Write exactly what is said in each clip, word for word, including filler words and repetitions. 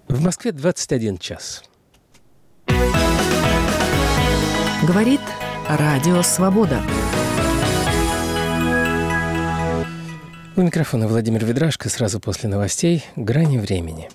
В Москве двадцать один час. Говорит Радио Свобода. У микрофона Владимир Ведрашко. Сразу после новостей «Грани времени».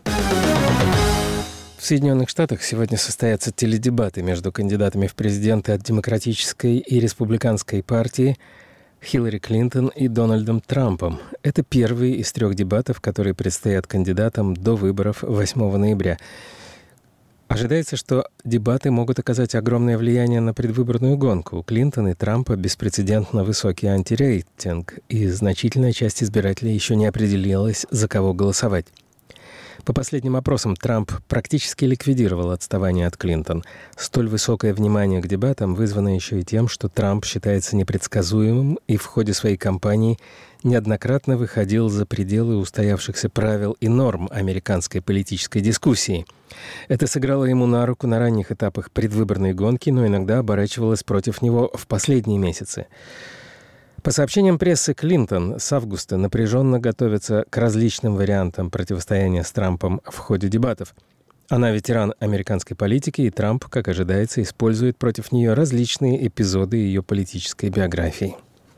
В Соединенных Штатах сегодня состоятся теледебаты между кандидатами в президенты от Демократической и Республиканской партии Хиллари Клинтон и Дональдом Трампом. Это первые из трех дебатов, которые предстоят кандидатам до выборов восьмого ноября. Ожидается, что дебаты могут оказать огромное влияние на предвыборную гонку. У Клинтон и Трампа беспрецедентно высокий антирейтинг, и значительная часть избирателей еще не определилась, за кого голосовать. По последним опросам, Трамп практически ликвидировал отставание от Клинтон. Столь высокое внимание к дебатам вызвано еще и тем, что Трамп считается непредсказуемым и в ходе своей кампании неоднократно выходил за пределы устоявшихся правил и норм американской политической дискуссии. Это сыграло ему на руку на ранних этапах предвыборной гонки, но иногда оборачивалось против него в последние месяцы. По сообщениям прессы, Клинтон с августа напряженно готовится к различным вариантам противостояния с Трампом в ходе дебатов. Она ветеран американской политики, и Трамп, как ожидается, использует против нее различные эпизоды ее политической биографии.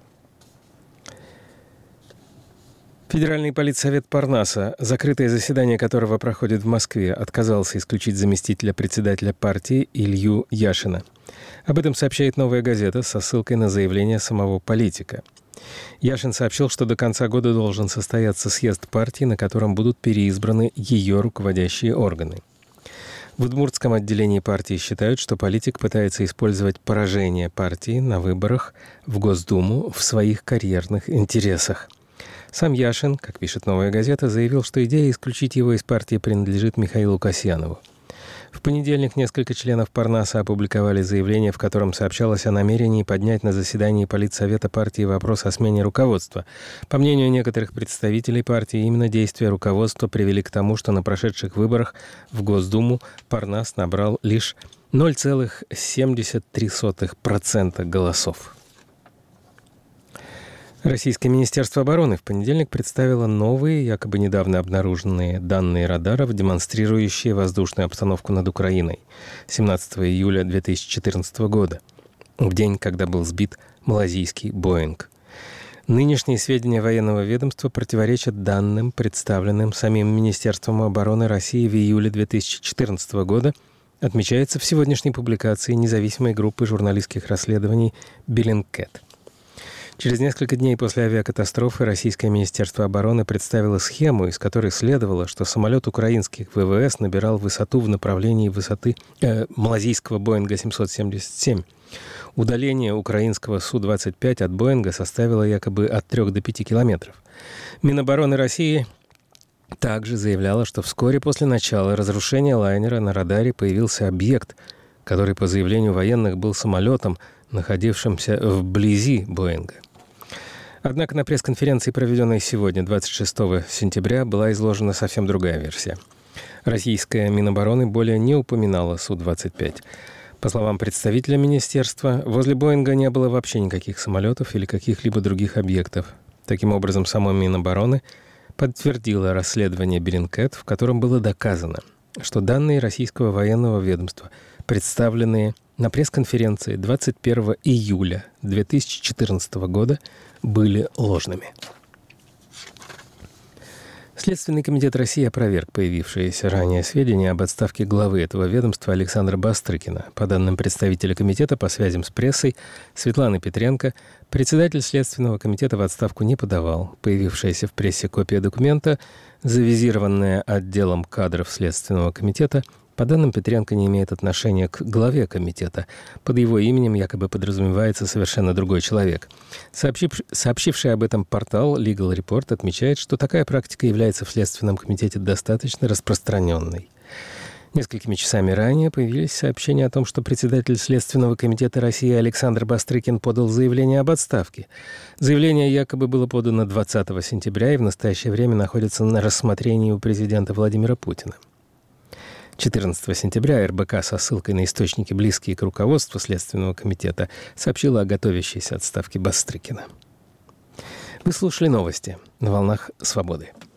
Федеральный политсовет Парнаса, закрытое заседание которого проходит в Москве, отказался исключить заместителя председателя партии Илью Яшина. Об этом сообщает «Новая газета» со ссылкой на заявление самого политика. Яшин сообщил, что до конца года должен состояться съезд партии, на котором будут переизбраны ее руководящие органы. В удмуртском отделении партии считают, что политик пытается использовать поражение партии на выборах в Госдуму в своих карьерных интересах. Сам Яшин, как пишет «Новая газета», заявил, что идея исключить его из партии принадлежит Михаилу Касьянову. В понедельник несколько членов Парнаса опубликовали заявление, в котором сообщалось о намерении поднять на заседании политсовета партии вопрос о смене руководства. По мнению некоторых представителей партии, именно действия руководства привели к тому, что на прошедших выборах в Госдуму Парнас набрал лишь ноль целых семьдесят три сотых процента голосов. Российское Министерство обороны в понедельник представило новые, якобы недавно обнаруженные данные радаров, демонстрирующие воздушную обстановку над Украиной семнадцатого июля две тысячи четырнадцатого года, в день, когда был сбит малазийский «Боинг». Нынешние сведения военного ведомства противоречат данным, представленным самим Министерством обороны России в июле две тысячи четырнадцатого года, отмечается в сегодняшней публикации независимой группы журналистских расследований «Bellingcat». Через несколько дней после авиакатастрофы Российское Министерство обороны представило схему, из которой следовало, что самолет украинских ВВС набирал высоту в направлении высоты э, малазийского Боинга семьсот семьдесят семь. Удаление украинского Су двадцать пять от Боинга составило якобы от трёх до пяти километров. Минобороны России также заявляло, что вскоре после начала разрушения лайнера на радаре появился объект, который, по заявлению военных, был самолетом, находившимся вблизи Боинга. Однако на пресс-конференции, проведенной сегодня, двадцать шестого сентября, была изложена совсем другая версия. Российская Минобороны более не упоминала Су двадцать пять. По словам представителя министерства, возле Боинга не было вообще никаких самолетов или каких-либо других объектов. Таким образом, само Минобороны подтвердило расследование Bellingcat, в котором было доказано, что данные российского военного ведомства, представленные на пресс-конференции двадцать первого июля две тысячи четырнадцатого года, были ложными. Следственный комитет России опроверг появившиеся ранее сведения об отставке главы этого ведомства Александра Бастрыкина. По данным представителя комитета по связям с прессой Светланы Петренко, председатель Следственного комитета в отставку не подавал. Появившаяся в прессе копия документа, завизированная отделом кадров Следственного комитета, по данным Петренко, не имеет отношения к главе комитета. Под его именем якобы подразумевается совершенно другой человек. Сообщив, сообщивший об этом портал Legal Report отмечает, что такая практика является в Следственном комитете достаточно распространенной. Несколькими часами ранее появились сообщения о том, что председатель Следственного комитета России Александр Бастрыкин подал заявление об отставке. Заявление якобы было подано двадцатого сентября и в настоящее время находится на рассмотрении у президента Владимира Путина. четырнадцатого сентября эр бэ ка со ссылкой на источники, близкие к руководству Следственного комитета, сообщила о готовящейся отставке Бастрыкина. Вы слушали новости на волнах «Свободы».